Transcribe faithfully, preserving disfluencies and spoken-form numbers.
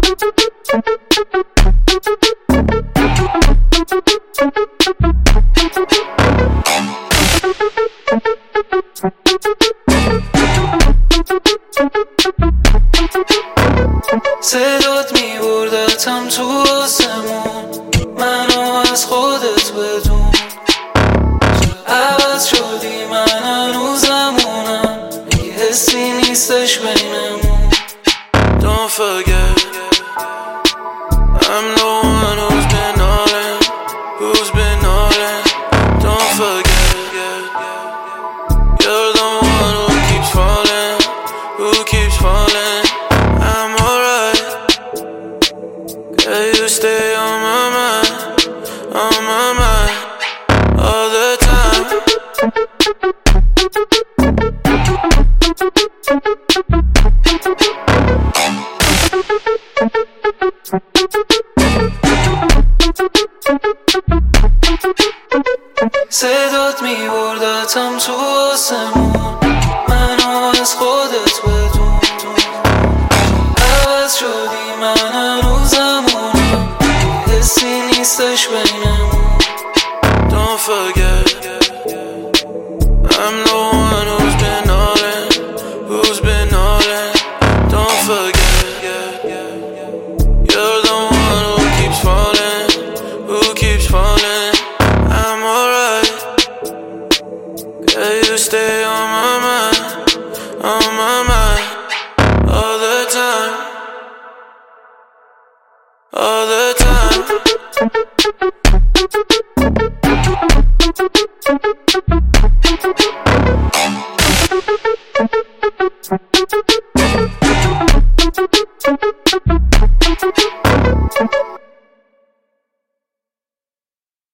صدات میبردتم تو آسمون، منو از خودت بدون. عوض شدی من هنوزمونم، یه حسی نیستش بینمون. Don't forget I'm the one who's been all in, who's been all in. Don't forget you're the one who keeps falling, who keeps falling. I'm alright, yeah, you stay on my mind, on my mind all the time. صدات میبردتم تو آسمون، منو از خودت بدون. عوض شدی من هنوزمونم، حسی نیستش بینمون. Don't forget I'm the one who's been all in, who's been all in. Don't forget you're the one who keeps falling, who keeps falling. I'm alright, yeah, you stay on my mind, on my mind all the time, all the time. Thank you.